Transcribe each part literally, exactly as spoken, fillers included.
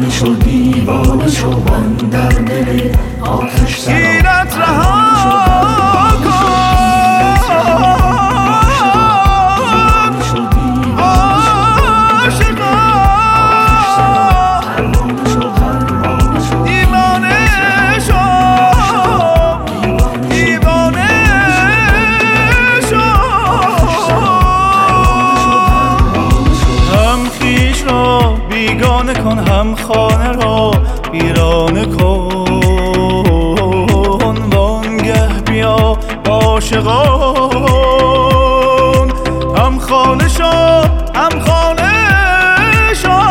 دیوانه شو دیوانه شو من در دل آتش سرا حیلت رها کن بیگانه کن هم خانه را ویرانه کن وانگه بیا عاشقان هم خانه شو هم خانه شو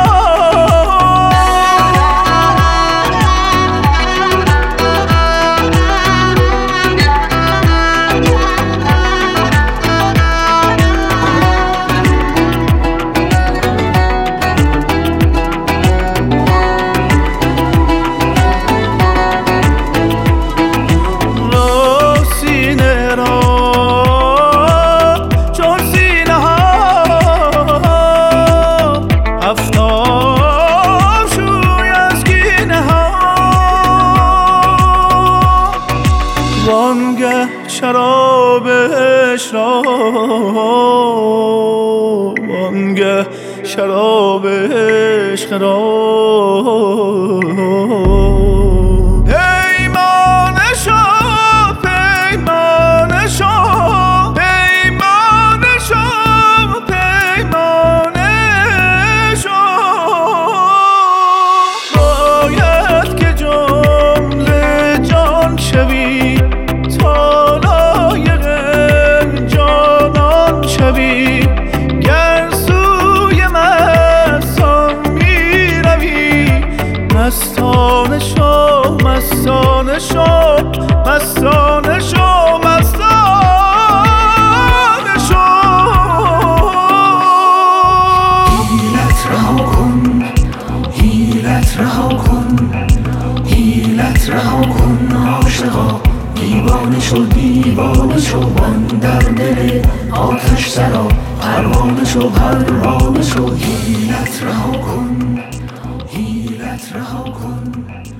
وانگه شرابش را وانگه شراب عشق را پیمانه شو پیمانه شو پیمانه شو پیمانه شو باید که جمله جان شوی گر سوی مستان می روی مستانه شو مستانه شو مستانه شو مستانه شو حیلت رها کن حیلت رها کن حیلت رها کن عاشقا دیوانه شو دیوانه شو من در دل آتش سرا پروانه شو پروانه شو حیلت رها کن حیلت رها کن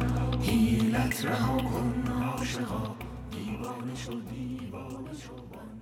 حیلت رها کن عاشقا دیوانه شو دیوانه شو من